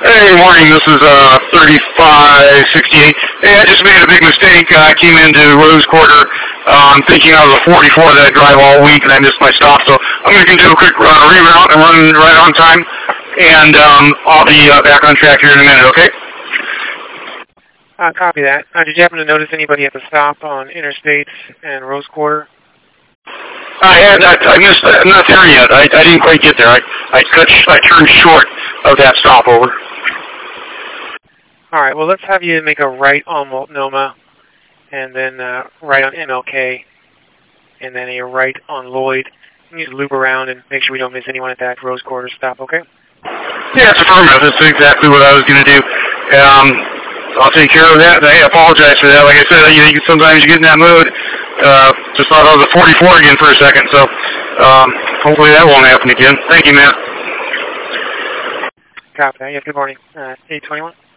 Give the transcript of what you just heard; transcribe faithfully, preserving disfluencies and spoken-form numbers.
Hey, morning. This is uh, thirty-five sixty-eight. Hey, I just made a big mistake. I came into Rose Quarter um, thinking I was a forty-four that I drive all week, and I missed my stop. So I'm going to do a quick uh, reroute and run right on time, and um, I'll be uh, back on track here in a minute, okay? Uh, copy that. Uh, did you happen to notice anybody at the stop on Interstate and Rose Quarter? I had. I, I missed. I'm not there yet. I, I didn't quite get there. I I, cut, I turned short of that stopover. All right. Well, let's have you make a right on Multnomah, and then uh, right on M L K, and then a right on Lloyd. You need to loop around and make sure we don't miss anyone at that Rose Quarter stop. Okay? Yeah, it's affirmative. That's exactly what I was going to do. Um, I'll take care of that. I apologize for that. Like I said, you, you sometimes you get in that mood. Uh, just thought I was a forty-four again for a second, so um, hopefully that won't happen again. Thank you, Matt. Copy that. Yeah, good morning. Uh, eight twenty-one.